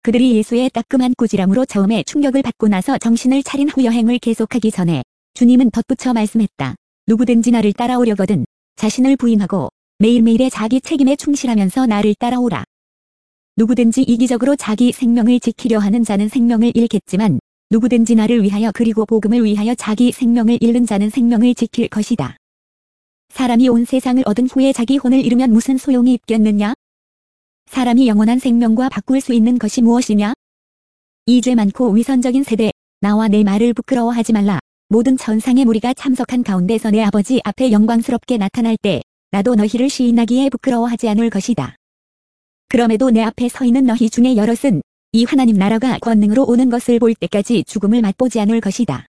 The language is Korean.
그들이 예수의 따끔한 꾸지람으로 처음에 충격을 받고 나서 정신을 차린 후 여행을 계속하기 전에 주님은 덧붙여 말씀했다. 누구든지 나를 따라오려거든 자신을 부인하고 매일매일의 자기 책임에 충실하면서 나를 따라오라. 누구든지 이기적으로 자기 생명을 지키려 하는 자는 생명을 잃겠지만 누구든지 나를 위하여 그리고 복음을 위하여 자기 생명을 잃는 자는 생명을 지킬 것이다. 사람이 온 세상을 얻은 후에 자기 혼을 잃으면 무슨 소용이 있겠느냐? 사람이 영원한 생명과 바꿀 수 있는 것이 무엇이냐? 이 죄 많고 위선적인 세대, 나와 내 말을 부끄러워하지 말라. 모든 천상의 무리가 참석한 가운데서 내 아버지 앞에 영광스럽게 나타날 때 나도 너희를 시인하기에 부끄러워하지 않을 것이다. 그럼에도 내 앞에 서 있는 너희 중에 여럿은 이 하나님 나라가 권능으로 오는 것을 볼 때까지 죽음을 맛보지 않을 것이다.